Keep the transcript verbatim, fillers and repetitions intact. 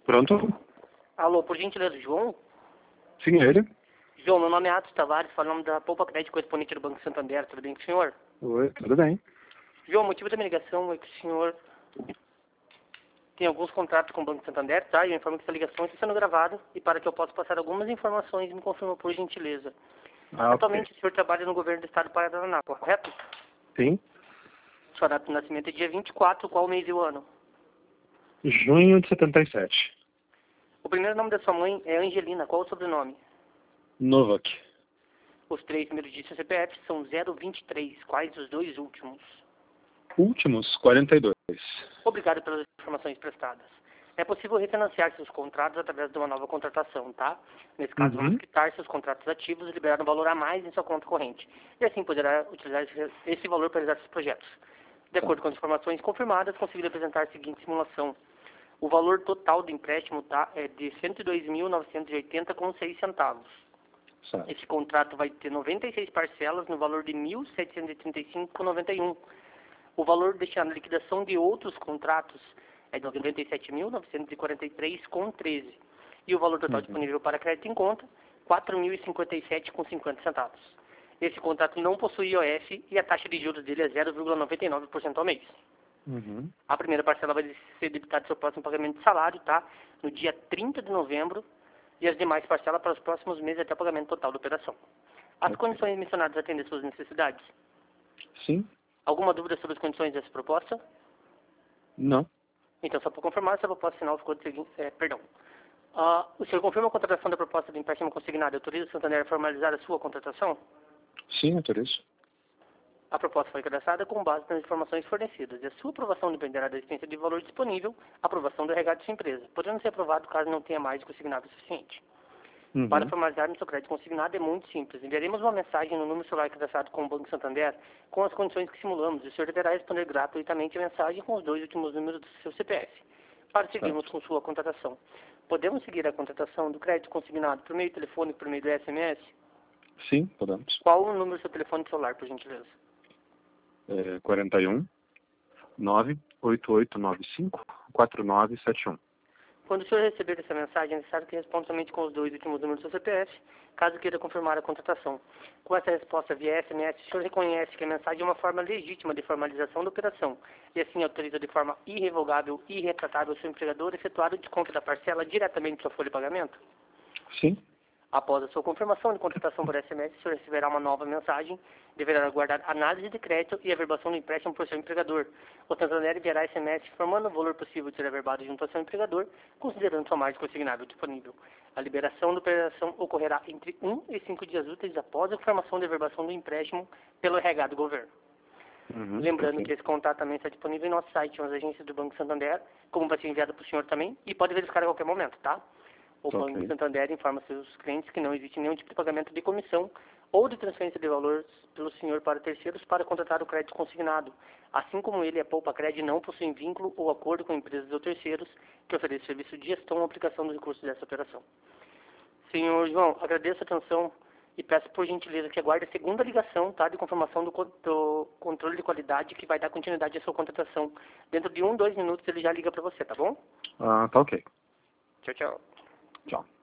Pronto? Alô, por gentileza, João? Sim, é ele. João, meu nome é Atos Tavares, falando da Poupa Crédito Correspondente do Banco Santander, tudo bem com o senhor? Oi, tudo bem. João, o motivo da minha ligação é que o senhor tem alguns contratos com o Banco Santander, tá? E eu informo que essa ligação está sendo gravada e para que eu possa passar algumas informações, me confirma por gentileza. Ah, Atualmente ok. o senhor trabalha no governo do estado do Paraná, correto? Sim. Sua data de nascimento é dia vinte e quatro, qual mês e o ano? Junho de setenta e sete. O primeiro nome da sua mãe é Angelina, qual o sobrenome? Novak. Os três primeiros dígitos do C P F são zero vinte e três, quais os dois últimos? Últimos, quarenta e dois. Obrigado pelas informações prestadas. É possível refinanciar seus contratos através de uma nova contratação, tá? Nesse caso, Uhum. vamos quitar seus contratos ativos e liberar um valor a mais em sua conta corrente. E assim poderá utilizar esse- esse valor para realizar seus projetos. De Tá. acordo com as informações confirmadas, consegui apresentar a seguinte simulação. O valor total do empréstimo tá, é de cento e dois mil novecentos e oitenta vírgula seis centavos. Certo. Esse contrato vai ter noventa e seis parcelas no valor de mil setecentos e trinta e cinco vírgula noventa e um. O valor destinado à liquidação de outros contratos é de noventa e sete mil novecentos e quarenta e três vírgula treze. E o valor total Uhum. disponível para crédito em conta, quatro mil e cinquenta e sete vírgula cinquenta centavos. Esse contrato não possui I O F e a taxa de juros dele é zero vírgula noventa e nove por cento ao mês. Uhum. A primeira parcela vai ser debitada do seu próximo pagamento de salário, tá? No dia trinta de novembro, e as demais parcelas para os próximos meses até o pagamento total da operação. As Ok. condições mencionadas atendem às suas necessidades? Sim? Alguma dúvida sobre as condições dessa proposta? Não. Então, só para confirmar, essa proposta final ficou do seguinte, é, perdão. Ah, o senhor confirma a contratação da proposta de empréstimo consignado e autoriza o Santander a formalizar a sua contratação? Sim, autorizo. A proposta foi cadastrada com base nas informações fornecidas e a sua aprovação dependerá da existência de valor disponível, aprovação do regado de sua empresa, podendo ser aprovado caso não tenha mais de consignado o suficiente. Para Uhum. formalizar o seu crédito consignado é muito simples. Enviaremos uma mensagem no número celular cadastrado com o Banco Santander com as condições que simulamos e o senhor deverá responder gratuitamente a mensagem com os dois últimos números do seu C P F. Para seguirmos Certo. com sua contratação, podemos seguir a contratação do crédito consignado por meio telefônico, por meio do S M S? Sim, podemos. Qual o número do seu telefone celular, por gentileza? É quarenta e um, nove oito oito nove cinco, quatro nove sete um. Quando o senhor receber essa mensagem, é necessário que responda somente com os dois últimos números do seu C P F, caso queira confirmar a contratação. Com essa resposta via S M S, o senhor reconhece que a mensagem é uma forma legítima de formalização da operação e assim autoriza de forma irrevogável e irretratável o seu empregador a efetuar o desconto da parcela diretamente da sua folha de pagamento? Sim? Após a sua confirmação de contratação por S M S, o senhor receberá uma nova mensagem, deverá aguardar análise de crédito e averbação do empréstimo por seu empregador. O Santander enviará S M S informando o valor possível de ser averbado junto ao seu empregador, considerando sua margem consignável disponível. A liberação da operação ocorrerá entre um e cinco dias úteis após a confirmação da averbação do empréstimo pelo R H do governo. Uhum. Lembrando que Perfeito. esse contato também está disponível em nosso site, nas agências do Banco Santander, como vai ser enviado para o senhor também, e pode verificar a qualquer momento, tá? O Ok. Banco Santander informa seus clientes que não existe nenhum tipo de pagamento de comissão ou de transferência de valores pelo senhor para terceiros para contratar o crédito consignado, assim como ele e a Poupa Crédito não possuem vínculo ou acordo com empresas ou terceiros que ofereçam serviço de gestão ou aplicação dos recursos dessa operação. Senhor João, agradeço a atenção e peço por gentileza que aguarde a segunda ligação, tá, de confirmação do, co- do controle de qualidade que vai dar continuidade à sua contratação. Dentro de um, dois minutos ele já liga para você, tá bom? Ah, tá ok. Tchau, tchau. Tchau.